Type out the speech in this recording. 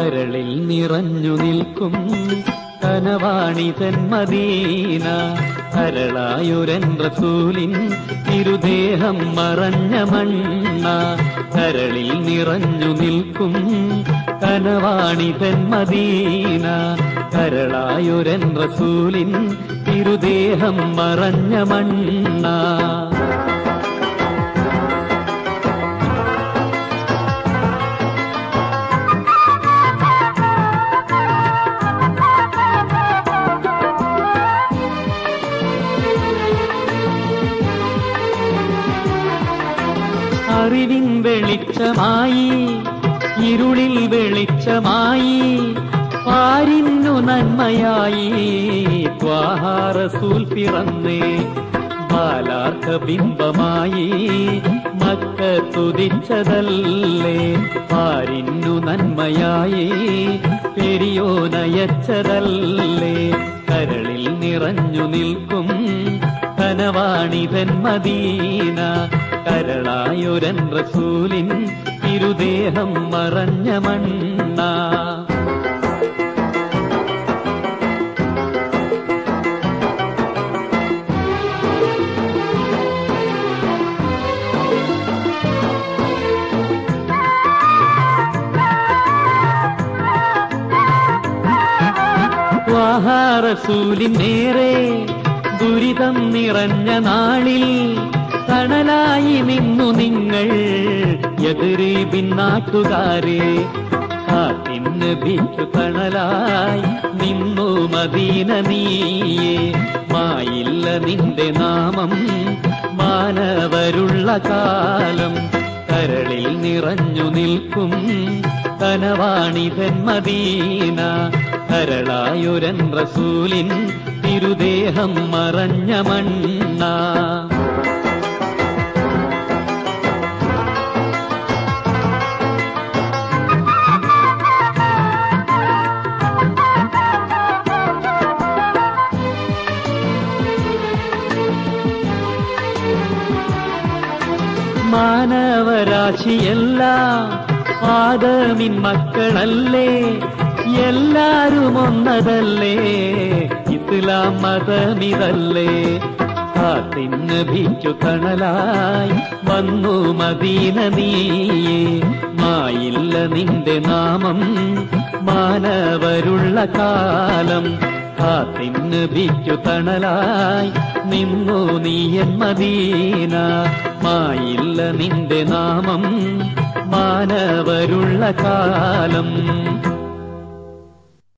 കരളിൽ നിറഞ്ഞു നിൽക്കും കനവാണിതൻ മദീന. കരളായൊരൻ റസൂലിൻ തിരുദേഹം മറഞ്ഞ മണ്ണ. കരളിൽ നിറഞ്ഞു നിൽക്കും കനവാണിതൻ മദീന. കരളായൊരൻ റസൂലിൻ തിരുദേഹം മറഞ്ഞ മണ്ണ. അറിവിൻ വെളിച്ചമായി ഇരുളിൽ വെളിച്ചമായി പാരിന്നു നന്മയായി ത്വാഹ റസൂൽ പിറന്നേ. ബാലാർക്ക ബിംബമായി മക്ക തുതിച്ചതല്ലേ. പാരിന്നു നന്മയായി പെരിയോനയച്ചതല്ലേ. കരളിൽ നിറഞ്ഞു നിൽക്കും കനവാണിതൻ മദീന. കരളായൊരൻ റസൂലിൻ തിരുദേഹം മറഞ്ഞ മണ്ണ. ത്വാഹ റസൂലിൻ നേരെ ദുരിതം നിറഞ്ഞ നാളിൽ തണലായി നിന്നു നിങ്ങൾ യദ്രീബിൻ നാട്ടുകാരെ. കാത്തിൻ നബിക്കു തണലായി നിന്നു മദീന നീയേ. മായില്ല നിന്റെ നാമം മാനവരുള്ള കാലം. കരളിൽ നിറഞ്ഞു നിൽക്കും കനവാണിതൻ മദീന. കരളായൊരൻ റസൂലിൻ തിരുദേഹം മറഞ്ഞ മണ്ണ. മാനവരാശിയെല്ലാം ആദമിൻ മക്കളല്ലേ. എല്ലാരും ഒന്നതല്ലേ. ഇസ്ലാം മതമിതല്ലേ. കാത്തിൻ നബിക്കു തണലായി വന്നു മദീന നീയേ. മായില്ല നിന്റെ നാമം മാനവരുള്ള കാലം. കാത്തിൻ നബിക്കു തണലായി നിന്നു നീയൻ മദീന. മായില്ല നിന്റെ നാമം മാനവരുള്ള കാലം.